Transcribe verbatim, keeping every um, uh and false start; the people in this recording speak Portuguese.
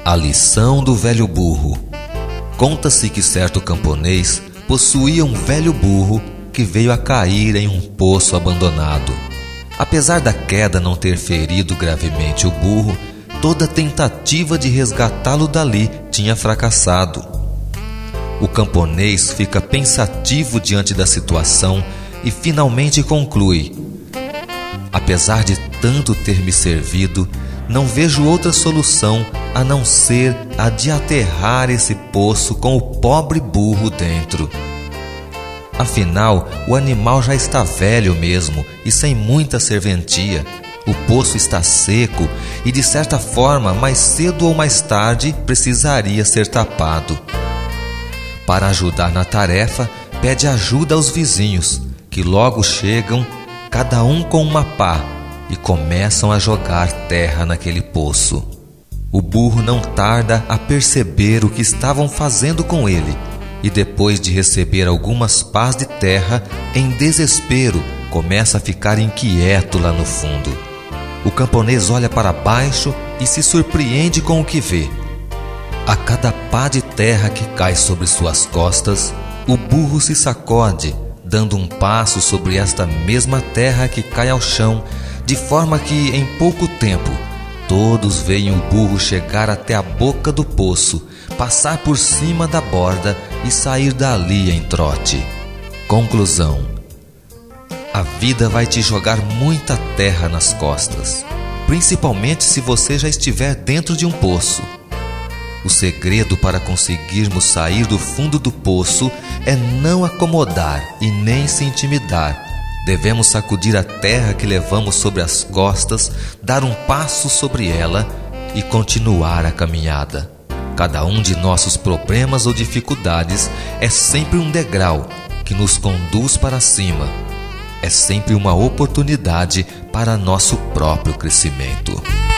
A lição do velho burro. Conta-se que certo camponês possuía um velho burro que veio a cair em um poço abandonado. Apesar da queda não ter ferido gravemente o burro, toda tentativa de resgatá-lo dali tinha fracassado. O camponês fica pensativo diante da situação e finalmente conclui: apesar de tanto ter me servido, não vejo outra solução a não ser a de aterrar esse poço com o pobre burro dentro. Afinal, o animal já está velho mesmo e sem muita serventia. O poço está seco e, de certa forma, mais cedo ou mais tarde, precisaria ser tapado. Para ajudar na tarefa, pede ajuda aos vizinhos, que logo chegam, cada um com uma pá, e começam a jogar terra naquele poço. O burro não tarda a perceber o que estavam fazendo com ele, e depois de receber algumas pás de terra, em desespero, começa a ficar inquieto lá no fundo. O camponês olha para baixo e se surpreende com o que vê. A cada pá de terra que cai sobre suas costas, o burro se sacode, dando um passo sobre esta mesma terra que cai ao chão, de forma que, em pouco tempo, todos veem o burro chegar até a boca do poço, passar por cima da borda e sair dali em trote. Conclusão: a vida vai te jogar muita terra nas costas, principalmente se você já estiver dentro de um poço. O segredo para conseguirmos sair do fundo do poço é não acomodar e nem se intimidar. Devemos sacudir a terra que levamos sobre as costas, dar um passo sobre ela e continuar a caminhada. Cada um de nossos problemas ou dificuldades é sempre um degrau que nos conduz para cima. É sempre uma oportunidade para nosso próprio crescimento.